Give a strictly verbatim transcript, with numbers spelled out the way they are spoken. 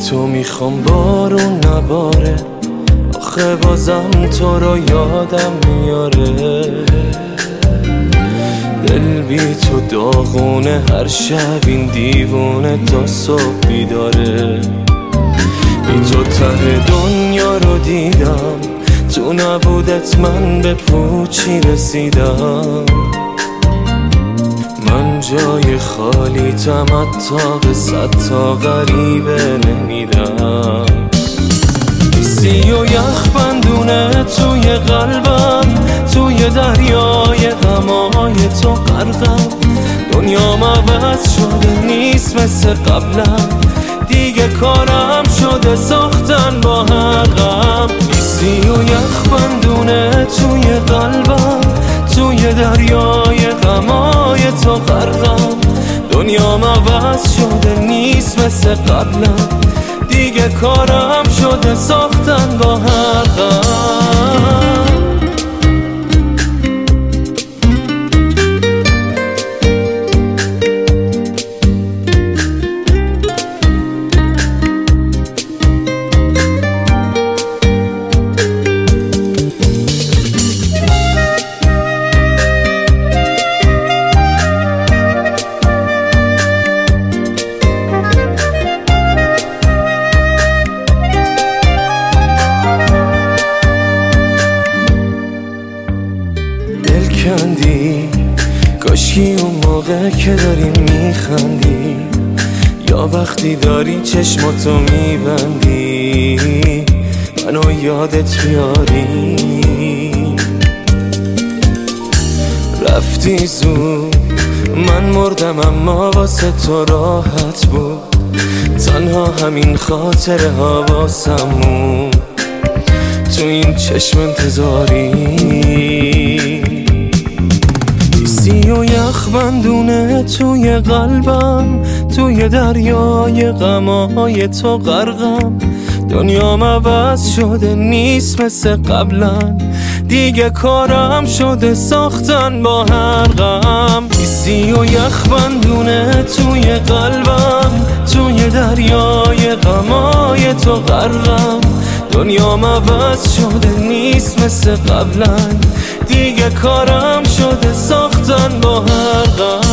تو میخوام بارون نباره، آخه بازم تو رو یادم میاره. دل بی تو داغونه، هر شب این دیوونه تا صبح بیداره. بی تو ته دنیا رو دیدم، تو نبودت من به پوچی رسیدم. من جای خالی تمتع صد تا غریبه نمیدم. سی و یخ بندونه توی قلبم، توی دریای غمای تو غرقم. دنیام عوض شده نیست مثل قبلم، دیگه کارم شده ساختن با حقم. سی و یخ بندونه توی قلبم، توی دریای غمای تو غرقم. دنیام عوض شده نیست مثل قبلم، دیگه کارم شده ساختن با حقم. کاشکی اون موقع که داری میخندی، یا وقتی داری چشماتو میبندی منو یادت بیاری. رفتی زود من مردم، اما واسه تو راحت بود. تنها همین خاطره ها واسمون تو این چشم انتظاری. سی و یخ بندونه توی قلبم، توی دریای غمای تو غرقم. دنیام عوض شده نیست مثل قبلا، دیگه کارم شده ساختن با حرقم. سی و یخ بندونه توی قلبم، توی دریای غمای تو غرقم. دنیام عوض شده نیست مثل قبلا، دیگه کارم شده ساختن با حرقم.